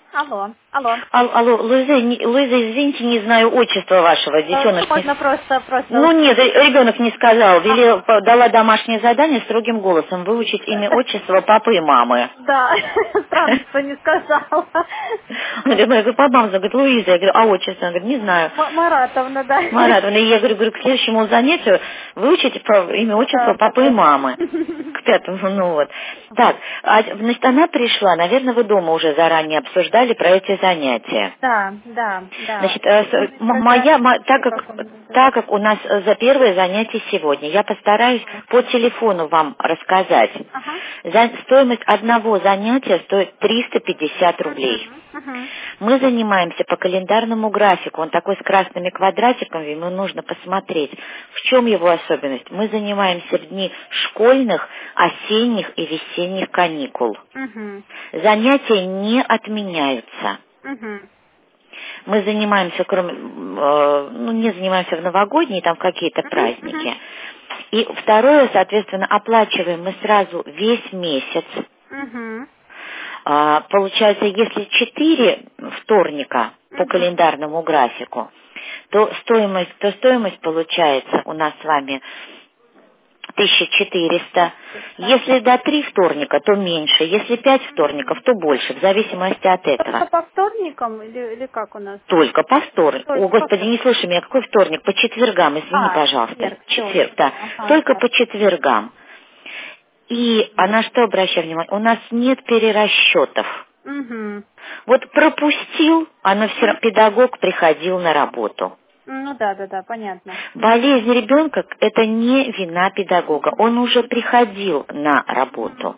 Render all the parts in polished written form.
Алло, алло. Алло, Луиза, извините, не знаю отчества вашего, детенок. Можно просто... Ну нет, ребенок не сказал, дала домашнее задание строгим голосом выучить имя, отчество папы и мамы. Да, странно, что не сказала. Я говорю, папа, говорит, Луиза, я говорю, а отчество? Она говорит, не знаю. Маратовна, да. Маратовна, и я говорю, к следующему занятию выучите имя, отчество папы и мамы. К пятому, ну вот. Так, значит, она пришла, наверное, вы дома уже заранее обсуждали про эти занятия. Да. Значит, так как у нас за первое занятие сегодня, я постараюсь по телефону вам рассказать. Стоимость одного занятия стоит 350 рублей. Мы занимаемся по календарному графику, он такой с красными квадратиками, ему нужно посмотреть, в чем его особенность. Мы занимаемся в дни школьных, осенних и весенних каникул. Занятия не отменяются. Мы занимаемся, не занимаемся в новогодние, там какие-то праздники. И второе, соответственно, оплачиваем мы сразу весь месяц. Получается, если 4 вторника по календарному графику, то стоимость получается у нас с вами 1400. Если до 3 вторника, то меньше. Если 5 вторников, то больше, в зависимости от этого. Только по вторникам или как у нас? Только по вторникам. О, Господи, не слушай меня, какой вторник? По четвергам, извини, пожалуйста. Четверг, да. Только по четвергам. И на что обращаю внимание? У нас нет перерасчетов. Вот пропустил, педагог приходил на работу. Ну да, понятно. Болезнь ребенка – это не вина педагога. Он уже приходил на работу.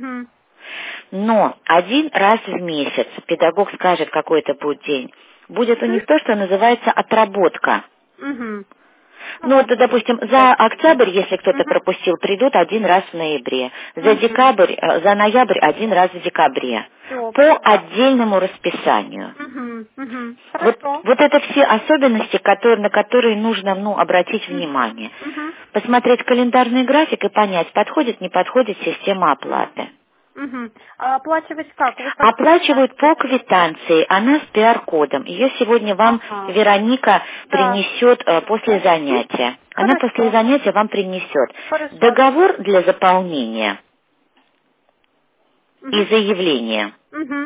Но один раз в месяц педагог скажет, какой это будет день. Будет у них то, что называется отработка. Ну, вот, допустим, за октябрь, если кто-то пропустил, придут один раз в ноябре. За ноябрь один раз в декабре. По отдельному расписанию. Вот это все особенности, на которые нужно, обратить внимание. Посмотреть календарный график и понять, подходит, не подходит система оплаты. А оплачивать как? Оплачивают по квитанции, она с PR-кодом. Ее сегодня вам Вероника принесет после занятия. Она после занятия вам принесет договор для заполнения и заявления.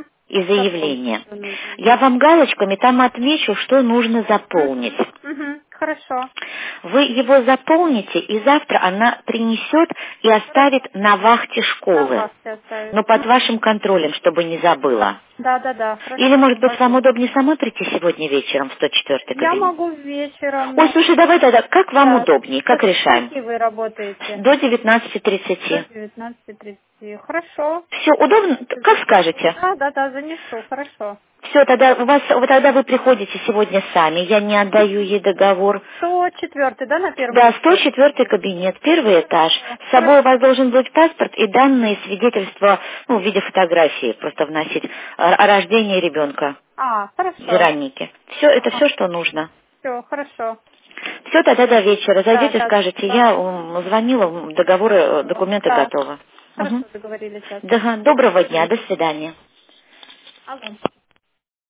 Я вам галочками там отмечу, что нужно заполнить. Хорошо. Вы его заполните, и завтра она принесет и оставит на вахте школы. Но под вашим контролем, чтобы не забыла. Да. Хорошо. Или, может быть, вам удобнее самой прийти сегодня вечером в 104-й кабинет? Я могу вечером. Ой, слушай, давай тогда, как вам удобнее, как решаем? Сколько вы работаете? До 19:30. До 19:30. Хорошо. Все удобно? Как скажете? Да, занесу, хорошо. Все, тогда вы приходите сегодня сами, я не отдаю ей договор. 104-й, да, на первом? Да, 104-й кабинет, первый этаж. С собой у вас должен быть паспорт и данные свидетельства, в виде фотографии просто вносить, о рождении ребенка. Хорошо. Вероники. Все, это все, что нужно. Все, хорошо. Все, тогда до вечера. Зайдите, скажете, я звонила, документы готовы. Хорошо, договорились. Доброго дня, до свидания. Алло.